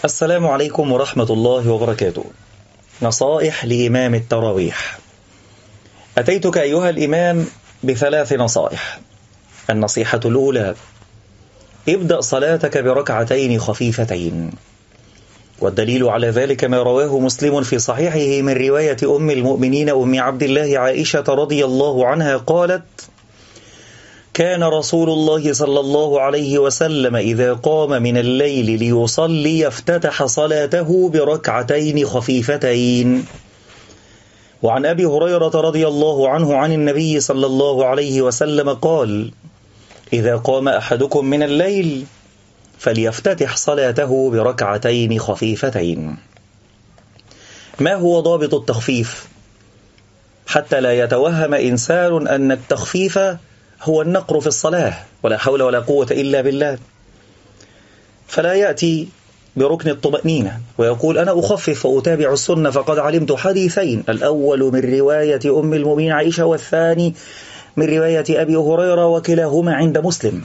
السلام عليكم ورحمة الله وبركاته. نصائح لإمام التراويح. أتيتك أيها الإمام ب3 نصائح. النصيحة الأولى: ابدأ صلاتك بركعتين خفيفتين، والدليل على ذلك ما رواه مسلم في صحيحه من رواية أم المؤمنين أم عبد الله عائشة رضي الله عنها قالت: كان رسول الله صلى الله عليه وسلم إذا قام من الليل ليصلي افتتح صلاته بركعتين خفيفتين. وعن أبي هريرة رضي الله عنه عن النبي صلى الله عليه وسلم قال: إذا قام أحدكم من الليل فليفتتح صلاته بركعتين خفيفتين. ما هو ضابط التخفيف؟ حتى لا يتوهم إنسان أن التخفيف هو النقر في الصلاة، ولا حول ولا قوة إلا بالله، فلا يأتي بركن الطمأنينة ويقول أنا أخفف وأتابع السنة فقد علمت حديثين، الأول من رواية أم المؤمنين عائشة والثاني من رواية أبي هريرة وكلاهما عند مسلم.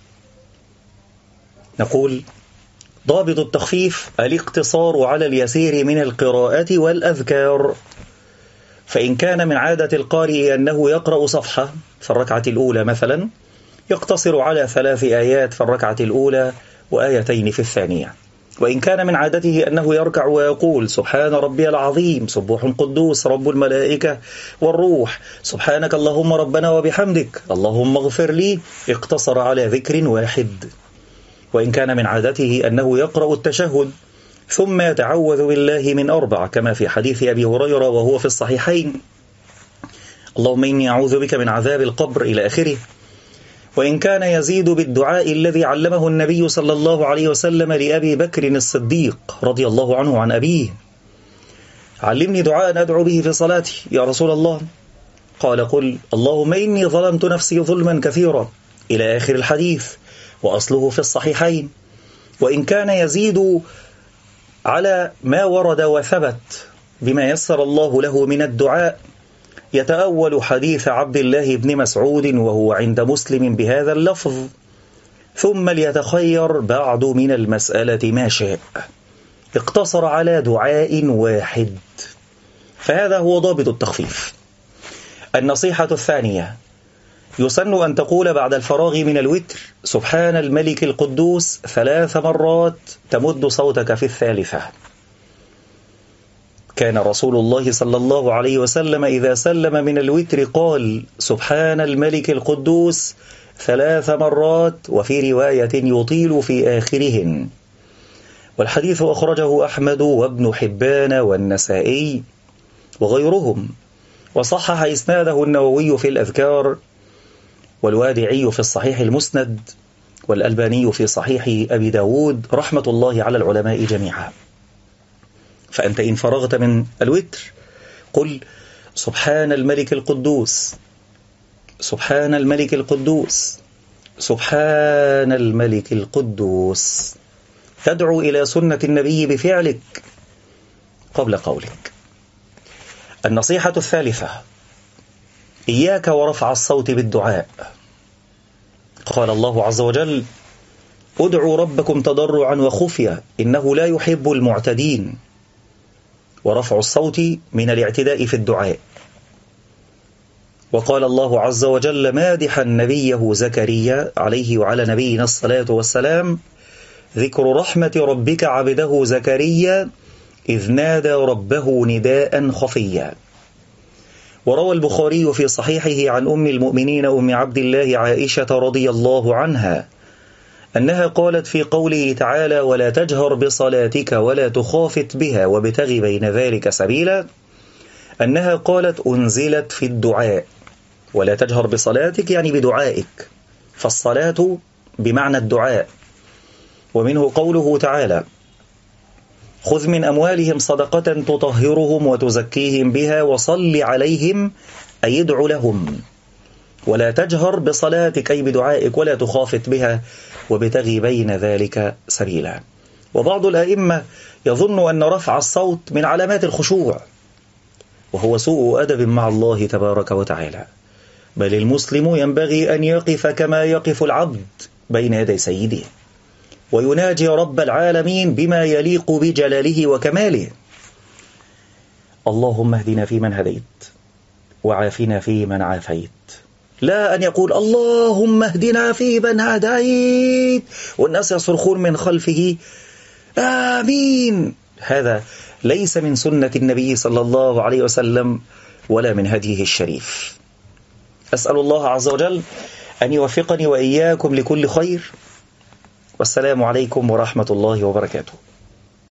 نقول: ضابط التخفيف الاقتصار على اليسير من القراءة والأذكار، فإن كان من عادة القارئ أنه يقرأ صفحة في الركعة الأولى مثلا، يقتصر على 3 آيات في الركعة الأولى وآيتين في الثانية. وإن كان من عادته أنه يركع ويقول سبحان ربي العظيم سبوح قدوس رب الملائكة والروح سبحانك اللهم ربنا وبحمدك اللهم اغفر لي، اقتصر على ذكر واحد. وإن كان من عادته أنه يقرأ التشهد ثم يتعوذ بالله من 4 كما في حديث أبي هريرة وهو في الصحيحين: اللهم إني أعوذ بك من عذاب القبر إلى آخره. وإن كان يزيد بالدعاء الذي علمه النبي صلى الله عليه وسلم لأبي بكر الصديق رضي الله عنه عن أبيه: علمني دعاء أدعو به في صلاتي يا رسول الله. قال: قل اللهم إني ظلمت نفسي ظلما كثيرا إلى آخر الحديث، وأصله في الصحيحين. وإن كان يزيد على ما ورد وثبت بما يسر الله له من الدعاء، يتأول حديث عبد الله بن مسعود وهو عند مسلم بهذا اللفظ: ثم ليتخير بعد من المسألة ما شاء، اقتصر على دعاء واحد. فهذا هو ضابط التخفيف. النصيحة الثانية: يسن أن تقول بعد الفراغ من الوتر سبحان الملك القدوس 3 مرات، تمد صوتك في الثالثة. كان رسول الله صلى الله عليه وسلم إذا سلم من الوتر قال سبحان الملك القدوس 3 مرات، وفي رواية يطيل في آخرهن. والحديث أخرجه أحمد وابن حبان والنسائي وغيرهم، وصحح إسناده النووي في الأذكار، والوادعي في الصحيح المسند، والألباني في صحيح أبي داود، رحمة الله على العلماء جميعا. فأنت إن فرغت من الوتر قل سبحان الملك القدوس سبحان الملك القدوس سبحان الملك القدوس، تدعو إلى سنة النبي بفعلك قبل قولك. النصيحة الثالثة: إياك ورفع الصوت بالدعاء. قال الله عز وجل: ادعوا ربكم تضرعا وخفية إنه لا يحب المعتدين. ورفع الصوت من الاعتداء في الدعاء. وقال الله عز وجل مادحا نبيه زكريا عليه وعلى نبينا الصلاة والسلام: ذكر رحمة ربك عبده زكريا إذ نادى ربه نداء خفيا. وروى البخاري في صحيحه عن أم المؤمنين أم عبد الله عائشة رضي الله عنها أنها قالت في قوله تعالى: ولا تجهر بصلاتك ولا تخافت بها وابتغ بين ذلك سبيلا، أنها قالت أنزلت في الدعاء. ولا تجهر بصلاتك يعني بدعائك، فالصلاة بمعنى الدعاء. ومنه قوله تعالى: خذ من أموالهم صدقة تطهرهم وتزكيهم بها وصل عليهم، أي ادع لهم. ولا تجهر بصلاتك أي بدعائك، ولا تخافت بها وابتغي بين ذلك سبيلا. وبعض الأئمة يظن أن رفع الصوت من علامات الخشوع، وهو سوء أدب مع الله تبارك وتعالى. بل المسلم ينبغي أن يقف كما يقف العبد بين يدي سيده، ويناجي رب العالمين بما يليق بجلاله وكماله. اللهم اهدنا فيمن هديت وعافنا فيمن عافيت، لا أن يقول اللهم اهدنا فيمن هديت والناس يصرخون من خلفه آمين. هذا ليس من سنة النبي صلى الله عليه وسلم ولا من هديه الشريف. أسأل الله عز وجل أن يوفقني وإياكم لكل خير، والسلام عليكم ورحمة الله وبركاته.